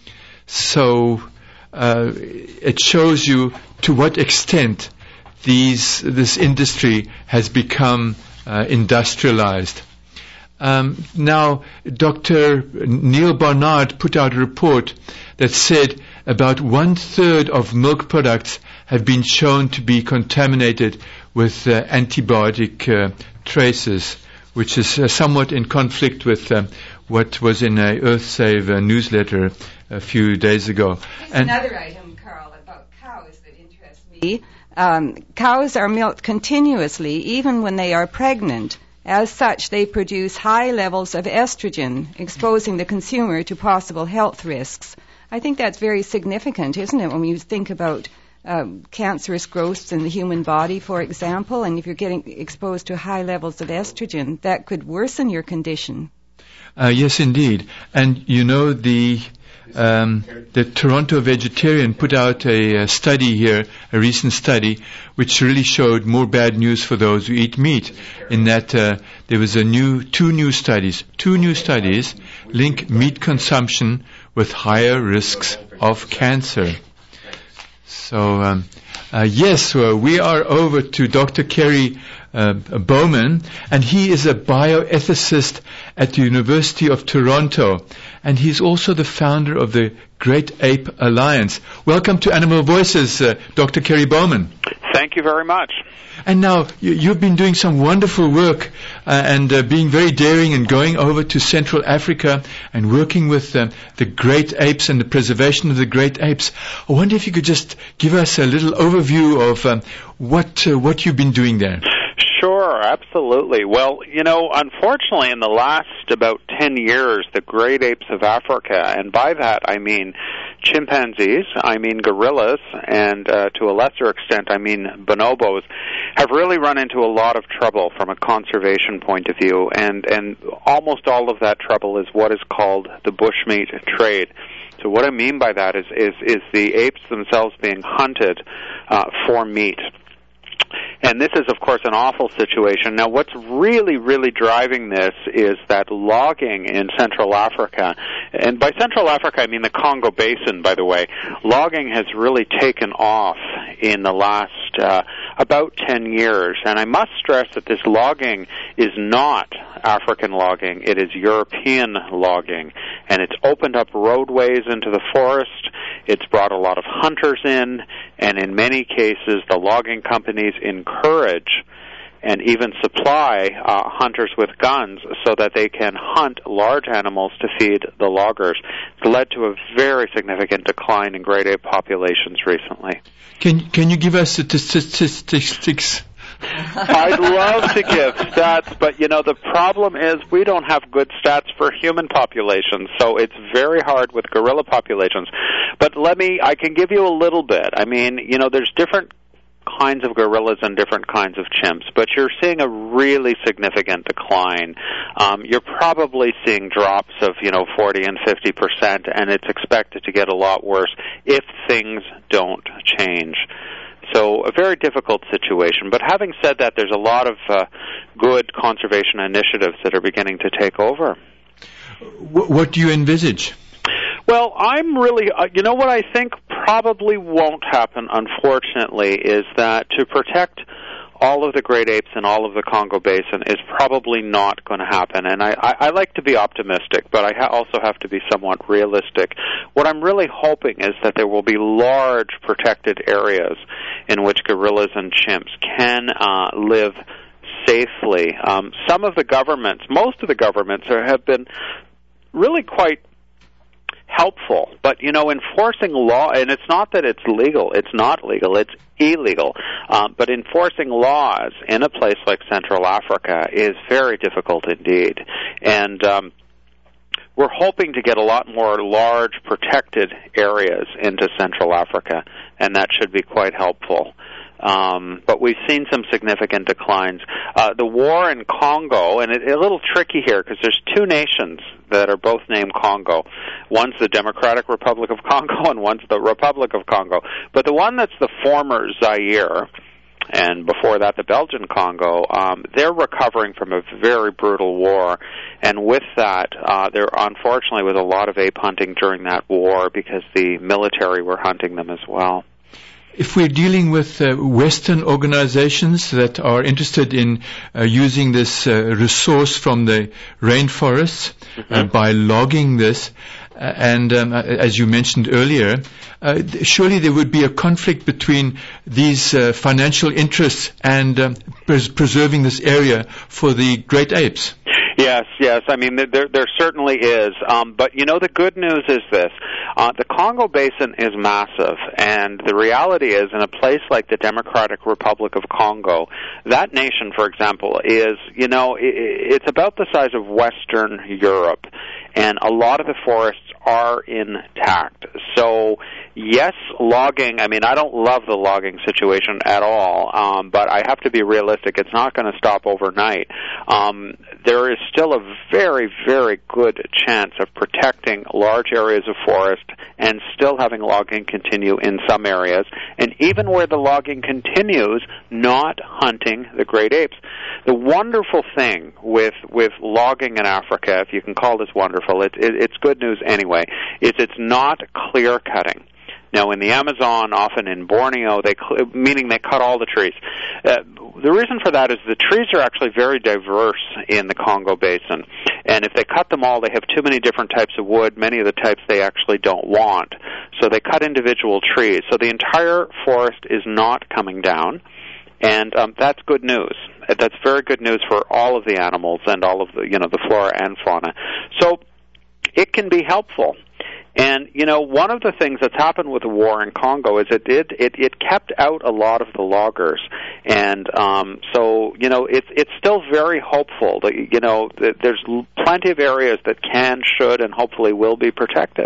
Speaker 2: So uh, it shows you to what extent these this industry has become uh, industrialized. Um, now, Doctor Neil Barnard put out a report that said about one-third of milk products have been shown to be contaminated with uh, antibiotic uh, traces, which is uh, somewhat in conflict with um, what was in a EarthSave uh, newsletter a few days ago.
Speaker 3: Here's and another item, Carl, about cows that interests me. Um, cows are milked continuously, even when they are pregnant. As such, they produce high levels of estrogen, exposing the consumer to possible health risks. I think that's very significant, isn't it, when you think about um, cancerous growths in the human body, for example, and if you're getting exposed to high levels of estrogen, that could worsen your condition.
Speaker 2: Uh, yes, indeed. And, you know, the um, the Toronto Vegetarian put out a, a study here, a recent study, which really showed more bad news for those who eat meat, in that uh, there was a new, two new studies, two new studies link meat consumption with higher risks of cancer. So, um, uh, yes, uh, we are over to Doctor Kerry uh, Bowman, and he is a bioethicist at the University of Toronto, and he's also the founder of the Great Ape Alliance. Welcome to Animal Voices, uh, Doctor Kerry Bowman.
Speaker 8: Thank you very much.
Speaker 2: And now, you, you've been doing some wonderful work uh, and uh, being very daring and going over to Central Africa and working with uh, the great apes and the preservation of the great apes. I wonder if you could just give us a little overview of um, what uh, what you've been doing there.
Speaker 8: Sure, absolutely. Well, you know, unfortunately, in the last about ten years, the great apes of Africa, and by that I mean chimpanzees, I mean gorillas, and uh, to a lesser extent, I mean bonobos, have really run into a lot of trouble from a conservation point of view, and, and almost all of that trouble is what is called the bushmeat trade. So what I mean by that is, is, is the apes themselves being hunted uh, for meat. And this is, of course, an awful situation. Now, what's really, really driving this is that logging in Central Africa, and by Central Africa, I mean the Congo Basin, by the way, logging has really taken off in the last uh, about ten years. And I must stress that this logging is not African logging. It is European logging. And it's opened up roadways into the forest. It's brought a lot of hunters in. And in many cases, the logging companies encourage and even supply uh, hunters with guns so that they can hunt large animals to feed the loggers. It's led to a very significant decline in great ape populations recently.
Speaker 2: Can can you give us statistics?
Speaker 8: I'd love to give stats, but, you know, the problem is we don't have good stats for human populations, so it's very hard with gorilla populations. But let me, I can give you a little bit. I mean, you know, there's different kinds of gorillas and different kinds of chimps, but you're seeing a really significant decline. Um, you're probably seeing drops of, you know, forty and fifty percent, and it's expected to get a lot worse if things don't change. So a very difficult situation. But having said that, there's a lot of uh, good conservation initiatives that are beginning to take over.
Speaker 2: What do you envisage?
Speaker 8: Well, I'm really, uh, you know what I think probably won't happen, unfortunately, is that to protect all of the great apes in all of the Congo Basin is probably not going to happen. And I, I, I like to be optimistic, but I ha- also have to be somewhat realistic. What I'm really hoping is that there will be large protected areas in which gorillas and chimps can uh, live safely. Um, some of the governments, most of the governments are, have been really quite helpful, but, you know, enforcing law, and it's not that it's legal, it's not legal, it's illegal, um, but enforcing laws in a place like Central Africa is very difficult indeed. And um, we're hoping to get a lot more large protected areas into Central Africa, and that should be quite helpful. Um, but we've seen some significant declines. Uh, the war in Congo, and it's a little tricky here because there's two nations that are both named Congo. One's the Democratic Republic of Congo and one's the Republic of Congo. But the one that's the former Zaire, and before that the Belgian Congo, um, they're recovering from a very brutal war. And with that, uh, there unfortunately was a lot of ape hunting during that war because the military were hunting them as well.
Speaker 2: If we're dealing with uh, Western organizations that are interested in uh, using this uh, resource from the rainforests mm-hmm. uh, by logging this, uh, and um, as you mentioned earlier, uh, surely there would be a conflict between these uh, financial interests and um, pres- preserving this area for the great apes.
Speaker 8: Yes, yes. I mean, there there certainly is. Um, but, you know, the good news is this. Uh, the Congo Basin is massive, and the reality is in a place like the Democratic Republic of Congo, that nation, for example, is, you know, it, it's about the size of Western Europe, and a lot of the forests are intact. So, yes, logging, I mean, I don't love the logging situation at all, um, but I have to be realistic. It's not going to stop overnight. Um, there is still a very, very good chance of protecting large areas of forest and still having logging continue in some areas, and even where the logging continues, not hunting the great apes. The wonderful thing with with logging in Africa, if you can call this wonderful, it, it, it's good news anyway, is it's not clear-cutting. Now, in the Amazon, often in Borneo, they cl- meaning they cut all the trees. Uh, the reason for that is the trees are actually very diverse in the Congo Basin, and if they cut them all, they have too many different types of wood, many of the types they actually don't want. So they cut individual trees. So the entire forest is not coming down, and um, that's good news. That's very good news for all of the animals and all of the, you know, the flora and fauna. So it can be helpful. And, you know, one of the things that's happened with the war in Congo is it did, it, it kept out a lot of the loggers. And um, so, you know, it's it's still very hopeful that, you know, that there's plenty of areas that can, should, and hopefully will be protected.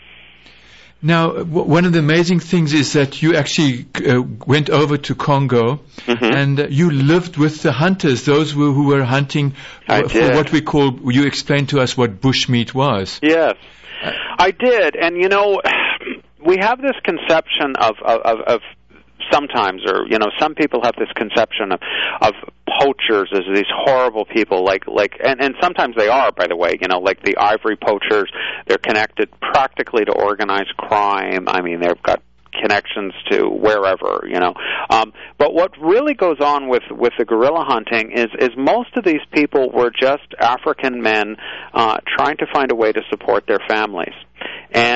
Speaker 2: Now, w- one of the amazing things is that you actually uh, went over to Congo mm-hmm. and uh, you lived with the hunters, those who, who were hunting w- for what we call, you explained to us what bushmeat was.
Speaker 8: Yes. I did, and you know, we have this conception of, of, of sometimes, or you know, some people have this conception of, of poachers as these horrible people, like like, and, and sometimes they are, by the way, you know, like the ivory poachers. They're connected practically to organized crime. I mean, they've got connections to wherever, you know. Um, but what really goes on with, with the gorilla hunting is, is most of these people were just African men uh, trying to find a way to support their families. And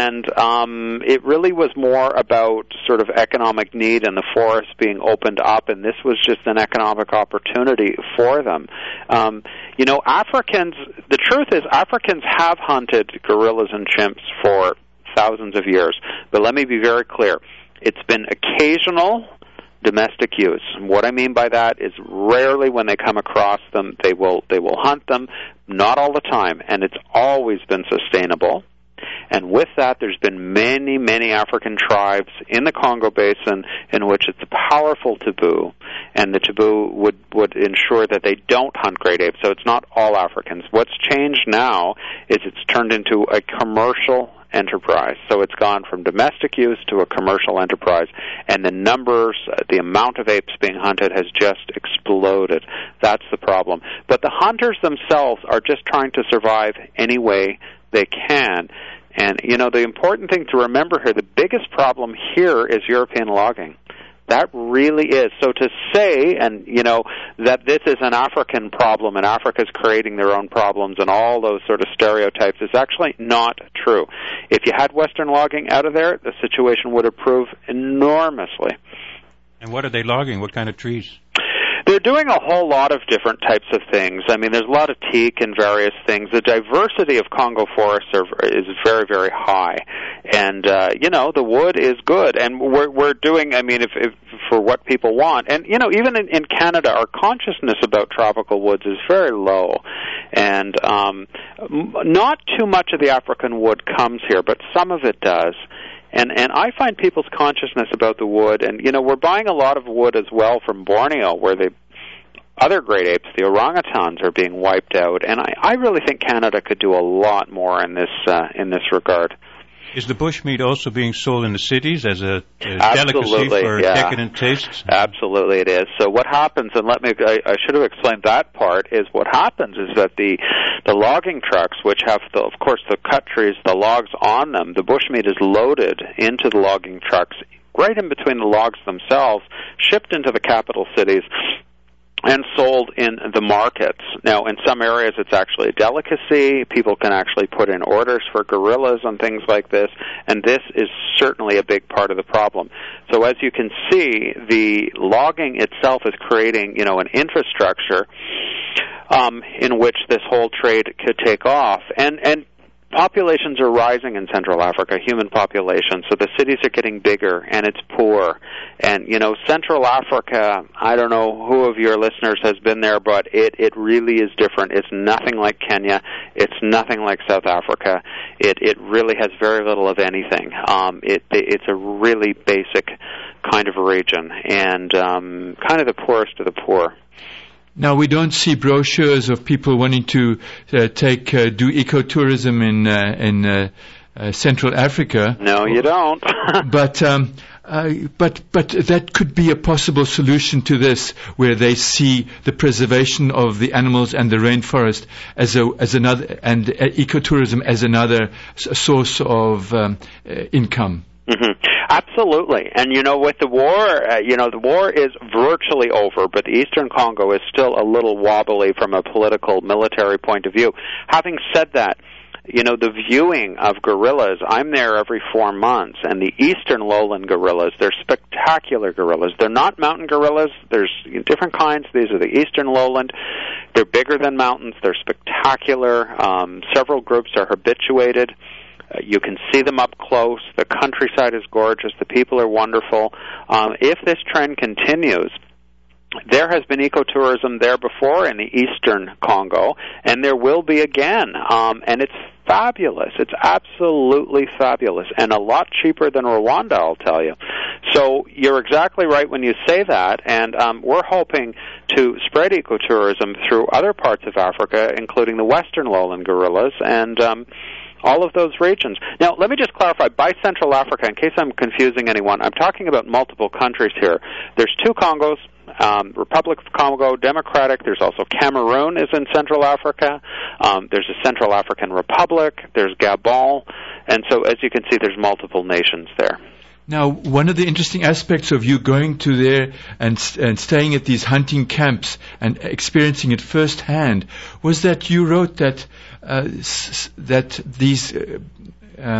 Speaker 8: and um, it really was more about sort of economic need and the forest being opened up, and this was just an economic opportunity for them. Um, you know, Africans, the truth is Africans have hunted gorillas and chimps for thousands of years, but let me be very clear. It's been occasional domestic use. And what I mean by that is rarely when they come across them, they will they will hunt them, not all the time, and it's always been sustainable. And with that, there's been many, many African tribes in the Congo Basin in which it's a powerful taboo, and the taboo would, would ensure that they don't hunt great apes. So it's not all Africans. What's changed now is it's turned into a commercial enterprise. So it's gone from domestic use to a commercial enterprise, and the numbers, the amount of apes being hunted has just exploded. That's the problem. But the hunters themselves are just trying to survive any way they can. And, you know, the important thing to remember here, the biggest problem here is European logging. That really is. So to say, and, you know, that this is an African problem and Africa's creating their own problems and all those sort of stereotypes is actually not true. If you had Western logging out of there, the situation would improve enormously.
Speaker 6: And what are they logging? What kind of trees?
Speaker 8: They're doing a whole lot of different types of things. I mean, there's a lot of teak and various things. The diversity of Congo forests are, is very, very high. And, uh, you know, the wood is good. And we're, we're doing, I mean, if, if for what people want. And, you know, even in, in Canada, our consciousness about tropical woods is very low. And um, not too much of the African wood comes here, but some of it does. And and I find people's consciousness about the wood, and, you know, we're buying a lot of wood as well from Borneo, where they, other great apes, the orangutans, are being wiped out. And I, I really think Canada could do a lot more in this uh, in this regard.
Speaker 6: Is the bushmeat also being sold in the cities as a, a
Speaker 8: Absolutely,
Speaker 6: delicacy for
Speaker 8: yeah.
Speaker 6: decadent tastes?
Speaker 8: Absolutely it is. So what happens, and let me, I, I should have explained that part, is what happens is that the the logging trucks, which have, the, of course, the cut trees, the logs on them, the bushmeat is loaded into the logging trucks, right in between the logs themselves, shipped into the capital cities, and sold in the markets. Now, in some areas, it's actually a delicacy. People can actually put in orders for gorillas and things like this, and this is certainly a big part of the problem. So as you can see, the logging itself is creating, you know, an infrastructure um, in which this whole trade could take off. And, and populations are rising in Central Africa, human populations, so the cities are getting bigger, and it's poor. And, you know, Central Africa, I don't know who of your listeners has been there, but it, it really is different. It's nothing like Kenya. It's nothing like South Africa. It, it really has very little of anything. Um, it, it's a really basic kind of region, and um, kind of the poorest of the poor.
Speaker 2: Now, we don't see brochures of people wanting to uh, take uh, do ecotourism in uh, in uh, uh, Central Africa.
Speaker 8: No, you don't.
Speaker 2: but um, uh, but but that could be a possible solution to this, where they see the preservation of the animals and the rainforest as a as another, and uh, ecotourism as another s- source of um, uh, income.
Speaker 8: Mm-hmm. Absolutely. And, you know, with the war, uh, you know, the war is virtually over, but the Eastern Congo is still a little wobbly from a political, military point of view. Having said that, you know, the viewing of gorillas, I'm there every four months, and the Eastern lowland gorillas, they're spectacular gorillas. They're not mountain gorillas. There's different kinds. These are the Eastern lowland. They're bigger than mountains. They're spectacular. Um, several groups are habituated. Uh, you can see them up close. The countryside is gorgeous. The people are wonderful. Um, if this trend continues, there has been ecotourism there before in the Eastern Congo, and there will be again. Um, and it's fabulous. It's absolutely fabulous, and a lot cheaper than Rwanda, I'll tell you. So you're exactly right when you say that, and um, we're hoping to spread ecotourism through other parts of Africa, including the Western lowland gorillas, and um, all of those regions. Now, let me just clarify, by Central Africa, in case I'm confusing anyone, I'm talking about multiple countries here. There's two Congos, um, Republic of Congo, Democratic. There's also Cameroon is in Central Africa. Um, there's a Central African Republic. There's Gabon. And so, as you can see, there's multiple nations there.
Speaker 2: Now, one of the interesting aspects of you going to there and, and staying at these hunting camps and experiencing it firsthand was that you wrote that uh, s- that these uh, um,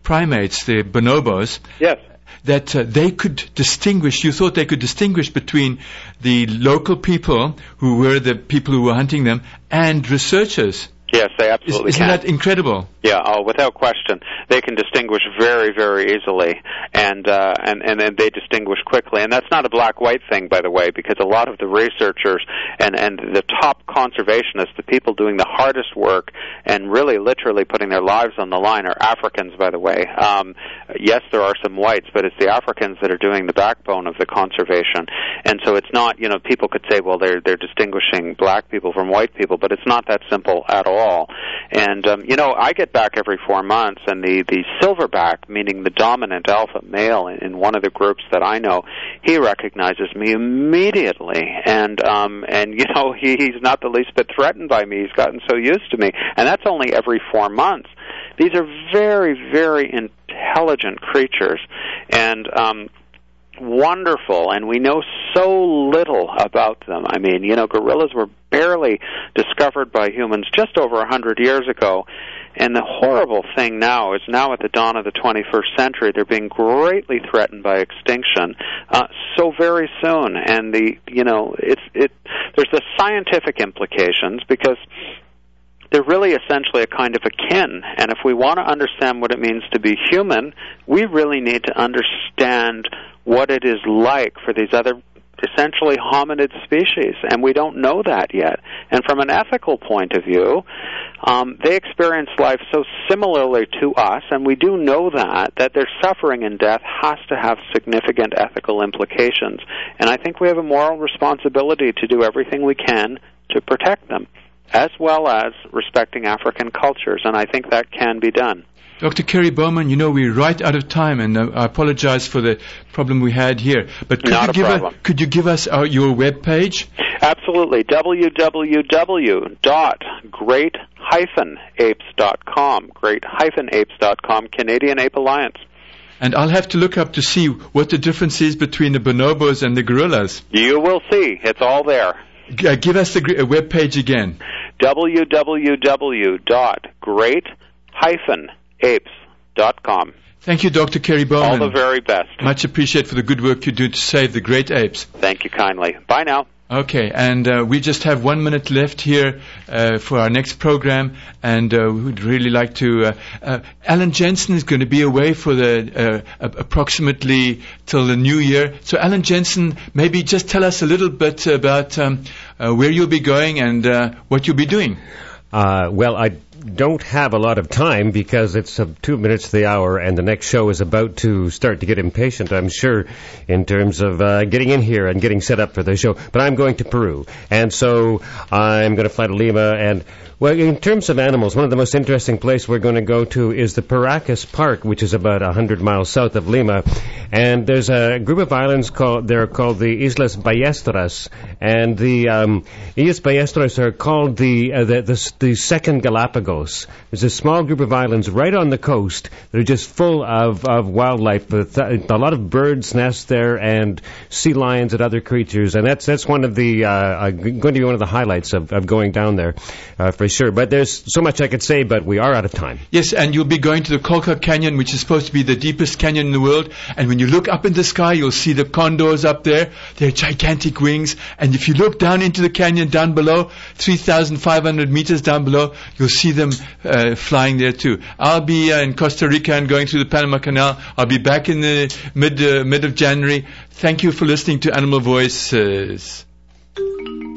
Speaker 2: primates, the bonobos.
Speaker 8: Yes.
Speaker 2: That uh, they could distinguish, you thought they could distinguish between the local people who were the people who were hunting them and researchers.
Speaker 8: Yes, they absolutely
Speaker 2: Is, isn't
Speaker 8: can.
Speaker 2: that incredible?
Speaker 8: Yeah, oh, without question, they can distinguish very, very easily, and uh, and and then they distinguish quickly. And that's not a black-white thing, by the way, because a lot of the researchers and and the top conservationists, the people doing the hardest work and really, literally putting their lives on the line, are Africans, by the way. Um, yes, there are some whites, but it's the Africans that are doing the backbone of the conservation. And so it's not, you know, people could say, well, they're they're distinguishing black people from white people, but it's not that simple at all. All. And, um, you know, I get back every four months, and the, the silverback, meaning the dominant alpha male in, in one of the groups that I know, he recognizes me immediately. And, um, and you know, he, he's not the least bit threatened by me. He's gotten so used to me. And that's only every four months. These are very, very intelligent creatures. And, um, wonderful, and we know so little about them. I mean, you know, gorillas were barely discovered by humans just over a hundred years ago, and the horrible thing now is now at the dawn of the twenty-first century, they're being greatly threatened by extinction uh, so very soon. And the, you know, it's it. There's the scientific implications because they're really essentially a kind of a kin. And if we want to understand what it means to be human, we really need to understand what it is like for these other essentially hominid species, and we don't know that yet. And from an ethical point of view, um, they experience life so similarly to us, and we do know that, that their suffering and death has to have significant ethical implications. And I think we have a moral responsibility to do everything we can to protect them, as well as respecting African cultures, and I think that can be done.
Speaker 2: Doctor Kerry Bowman, you know, we're right out of time, and uh, I apologize for the problem we had here. But could,
Speaker 8: Not
Speaker 2: you,
Speaker 8: a
Speaker 2: give
Speaker 8: problem.
Speaker 2: A, could you give us our, your web page?
Speaker 8: Absolutely. w w w dot great dash apes dot com. great dash apes dot com, Canadian Ape Alliance.
Speaker 2: And I'll have to look up to see what the difference is between the bonobos and the gorillas.
Speaker 8: You will see. It's all there.
Speaker 2: G- uh, give us the gr- uh, web page again.
Speaker 8: w w w dot great dash apes dot com.
Speaker 2: Thank you, Doctor Kerry Bowman.
Speaker 8: All the very best.
Speaker 2: Much appreciated for the good work you do to save the great apes.
Speaker 8: Thank you kindly. Bye now.
Speaker 2: Okay, and uh, we just have one minute left here uh, for our next program, and uh, we would really like to... Uh, uh, Alan Jensen is going to be away for the uh, approximately till the new year. So, Alan Jensen, maybe just tell us a little bit about um, uh, where you'll be going and uh, what you'll be doing.
Speaker 1: Uh, well, I don't have a lot of time because it's uh, two minutes to the hour and the next show is about to start to get impatient, I'm sure, in terms of uh, getting in here and getting set up for the show. But I'm going to Peru, and so I'm going to fly to Lima. And, well, in terms of animals, one of the most interesting places we're going to go to is the Paracas Park, which is about one hundred miles south of Lima. And there's a group of islands called, they're called the Islas Ballesteras. And the um, Islas Ballesteras are called the, uh, the, the, the second Galapagos. There's a small group of islands right on the coast that are just full of, of wildlife. A lot of birds nest there and sea lions and other creatures. And that's that's one of the uh, going to be one of the highlights of, of going down there uh, for sure. But there's so much I could say, but we are out of time.
Speaker 2: Yes, and you'll be going to the Colca Canyon, which is supposed to be the deepest canyon in the world. And when you look up in the sky, you'll see the condors up there. They're gigantic wings. And if you look down into the canyon down below, three thousand five hundred meters down below, you'll see them uh, flying there too. I'll be uh, in Costa Rica and going through the Panama Canal. I'll be back in the mid uh, mid of January. Thank you for listening to Animal Voices.